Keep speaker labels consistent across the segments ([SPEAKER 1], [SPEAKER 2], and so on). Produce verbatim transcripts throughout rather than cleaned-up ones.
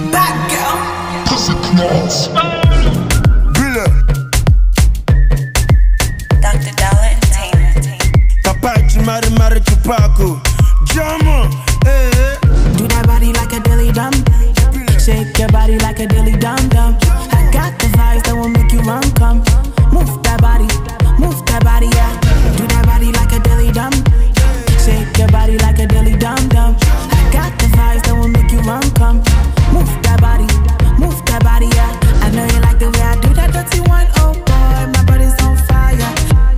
[SPEAKER 1] Bad girl.
[SPEAKER 2] Pussy claws.
[SPEAKER 1] Doctor Dollar Entertainment.
[SPEAKER 3] Capaci mare mare chupaco. Jama, eh.
[SPEAKER 4] Do that body like a dilly dum. Shake your body like a dilly dum dum. I got the vibes that will make you run come. Move that body, move that body, yeah. Do that body like a dilly dum. Shake your body like a dilly dum dum. I got the vibes that will make you run come. Move that body, move that body, yeah. I know you like the way I do that dirty one, oh boy, my body's on fire.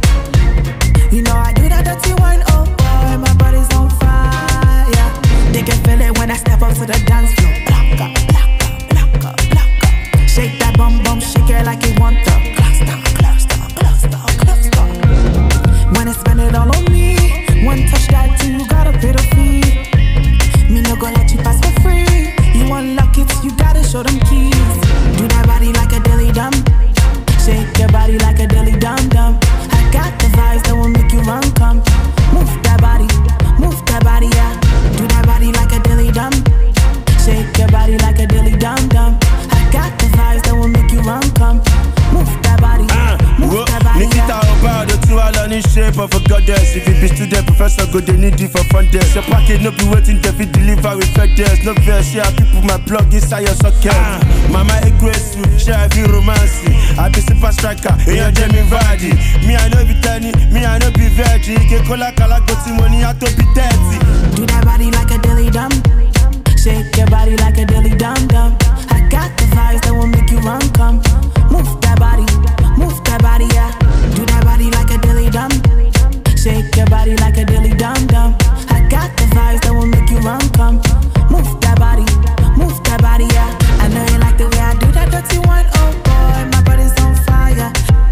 [SPEAKER 4] You know I do that dirty one, oh boy, my body's on fire. They can feel it when I step up to the dance floor. Block up, block up, block up, block up. Shake that bum bum, shake it like you want to. Cluster, cluster, cluster, cluster. When I spend it all on me, one touch that thing, you gotta pay the fee. Me no go let you pass for free. You unlock it, you gotta show them keys. Do that body like a dilly dum. Shake your body like a dilly dum dum. I got the vibes that will make you run come. Move that body, move that body, yeah. Do that body like a dilly dum. Shake your body like a dilly dum dum. I got the vibes that will make you run come. Move that body, move that body,
[SPEAKER 3] Nikita about the two all on in shape of a goddess. If you be student professor, go they need it for fun desk. Your package no be waiting to be deliver with FedEx. No verse, yeah, people my blog inside your socket. Ah, mama aggressive, she have you romance. I be super striker, and you're Jamie Vardy. Me I know be tiny, me I know be virgin. Ke kola kala go to money, I to be thirty.
[SPEAKER 4] do that body like a dilly dum. Shake your body like a dilly dum dum. I got the vibes that will make you run come. Move that body, move that body, yeah. Do that body like a dilly dum. Shake your body like a dilly dum dum. I got the vibes that will make you run come. Move that body, move that body, yeah. I know you like the way I do that dirty one, oh boy, my body's on fire.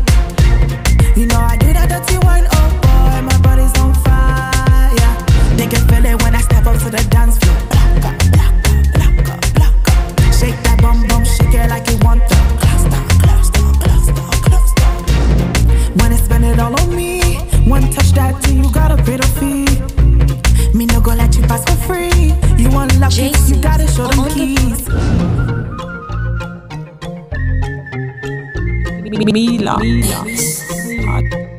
[SPEAKER 4] You know I do that dirty one, oh boy, my body's on fire. They can feel it when I step up to the dance floor. Block up, block up, block up, block up. Shake that bum bum, shake it like you want to. Cluster, cluster, cluster, cluster. When I spend it all on me, one touch that thing, you gotta pay the fee. Me no go let you pass for free. You unlock it, you gotta show them keys.
[SPEAKER 5] Mila. Mila.